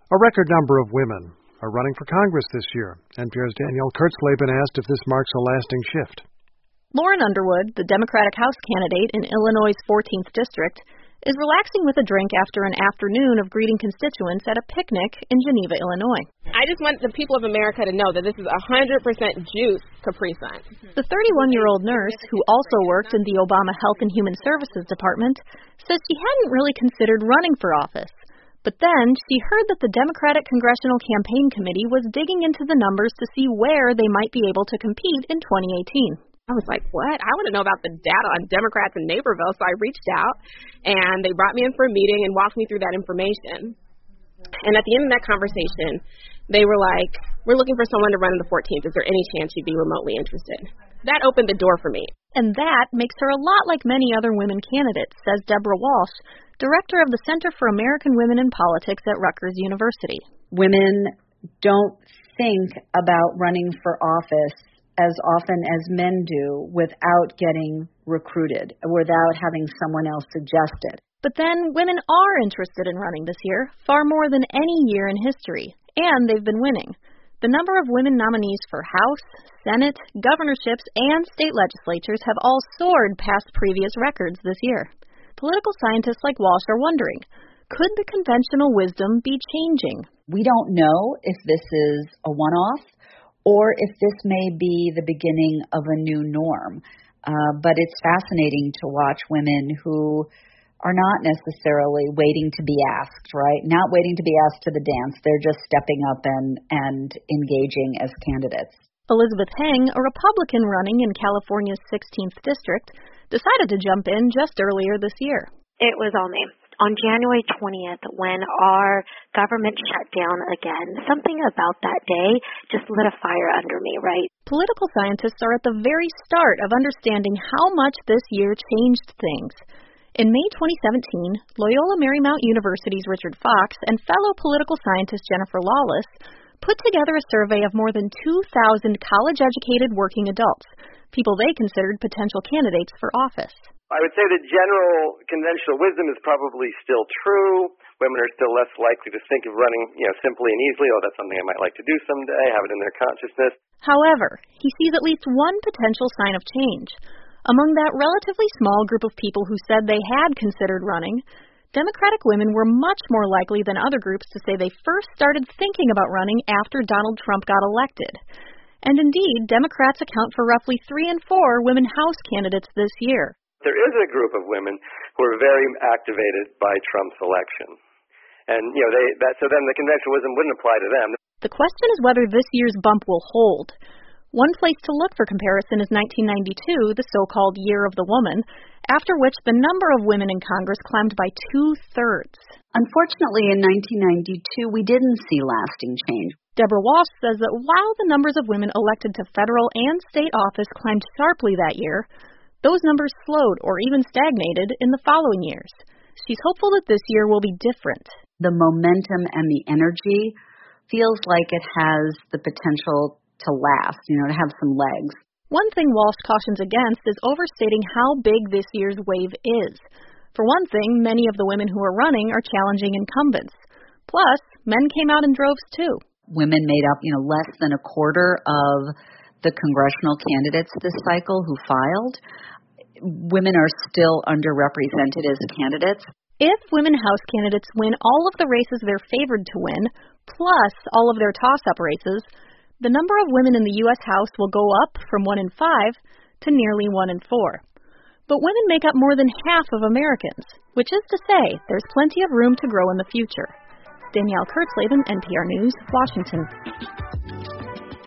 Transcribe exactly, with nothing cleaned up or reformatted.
A record number of women are running for Congress this year. N P R's Danielle Kurtzleben asked if this marks a lasting shift. Lauren Underwood, the Democratic House candidate in Illinois' fourteenth District, is relaxing with a drink after an afternoon of greeting constituents at a picnic in Geneva, Illinois. I just want the people of America to know that this is one hundred percent juice Capri Sun. The thirty-one-year-old nurse, who also worked in the Obama Health and Human Services Department, says she hadn't really considered running for office. But then she heard that the Democratic Congressional Campaign Committee was digging into the numbers to see where they might be able to compete in twenty eighteen. I was like, what? I want to know about the data on Democrats in Naperville. So I reached out, and they brought me in for a meeting and walked me through that information. And at the end of that conversation, they were like, we're looking for someone to run in the fourteenth. Is there any chance you'd be remotely interested? That opened the door for me. And that makes her a lot like many other women candidates, says Deborah Walsh, director of the Center for American Women in Politics at Rutgers University. Women don't think about running for office as often as men do without getting recruited, without having someone else suggest it. But then women are interested in running this year, far more than any year in history, and they've been winning. The number of women nominees for House, Senate, governorships, and state legislatures have all soared past previous records this year. Political scientists like Walsh are wondering, could the conventional wisdom be changing? We don't know if this is a one-off or if this may be the beginning of a new norm. Uh, but it's fascinating to watch women who are not necessarily waiting to be asked, right? Not waiting to be asked to the dance. They're just stepping up and, and engaging as candidates. Elizabeth Heng, a Republican running in California's sixteenth District, decided to jump in just earlier this year. It was all me. On January twentieth, when our government shut down again, something about that day just lit a fire under me, right? Political scientists are at the very start of understanding how much this year changed things. In May twenty seventeen, Loyola Marymount University's Richard Fox and fellow political scientist Jennifer Lawless put together a survey of more than two thousand college-educated working adults, people they considered potential candidates for office. I would say the general conventional wisdom is probably still true. Women are still less likely to think of running, you know, simply and easily. Oh, that's something I might like to do someday, have it in their consciousness. However, he sees at least one potential sign of change. Among that relatively small group of people who said they had considered running, Democratic women were much more likely than other groups to say they first started thinking about running after Donald Trump got elected. And indeed, Democrats account for roughly three in four women House candidates this year. There is a group of women who are very activated by Trump's election. And, you know, they that so then the conventional wisdom wouldn't apply to them. The question is whether this year's bump will hold. One place to look for comparison is nineteen ninety-two, the so-called Year of the Woman, after which the number of women in Congress climbed by two-thirds. Unfortunately, in nineteen ninety-two, we didn't see lasting change. Deborah Walsh says that while the numbers of women elected to federal and state office climbed sharply that year, those numbers slowed or even stagnated in the following years. She's hopeful that this year will be different. The momentum and the energy feels like it has the potential to last, you know, to have some legs. One thing Walsh cautions against is overstating how big this year's wave is. For one thing, many of the women who are running are challenging incumbents. Plus, men came out in droves too. Women made up, you know, less than a quarter of the congressional candidates this cycle who filed. Women are still underrepresented as candidates. If women House candidates win all of the races they're favored to win, plus all of their toss-up races, the number of women in the U S House will go up from one in five to nearly one in four. But women make up more than half of Americans, which is to say there's plenty of room to grow in the future. Danielle Kurtzleben, N P R News, Washington.